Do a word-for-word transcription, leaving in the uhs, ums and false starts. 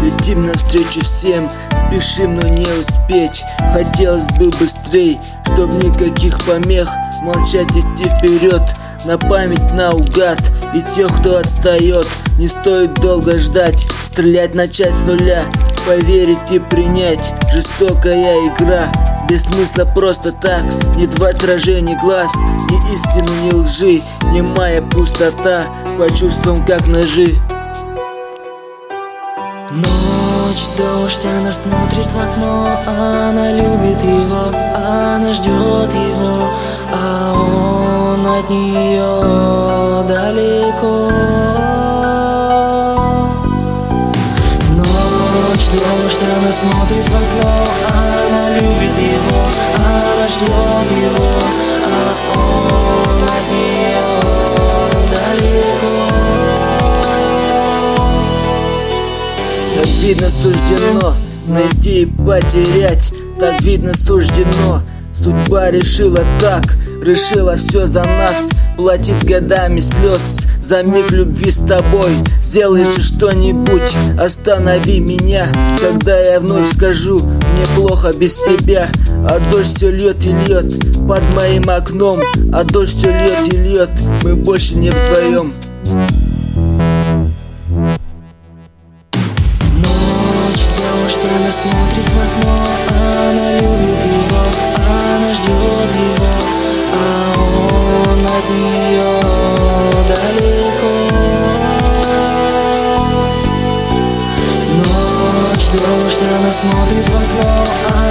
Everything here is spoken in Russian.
Летим навстречу всем, спешим, но не успеть. Хотелось бы быстрей, чтоб никаких помех. Молчать, идти вперед, на память наугад. И тех, кто отстает, не стоит долго ждать. Стрелять начать с нуля, поверить и принять. Жестокая игра, без смысла просто так. Ни два отражения глаз, ни истины, ни лжи. Немая пустота, по чувствам как ножи. Ночь, дождь, она смотрит в окно. Она любит его, она ждет его, а он от нее далеко. Ночь, дождь, она смотрит в окно. Она любит его, она ждет его, а он от нее далеко. Так видно суждено найти и потерять. Так видно суждено, судьба решила так. Решила все за нас, платить годами слез за миг любви с тобой. Сделай же что-нибудь, останови меня, когда я вновь скажу: мне плохо без тебя. А дождь все льет и льет под моим окном, а дождь все льет и льет, мы больше не вдвоем. Она смотрит в окно, она любит его, она ждет его, а он от нее далеко. Ночь, дождь, она смотрит в окно.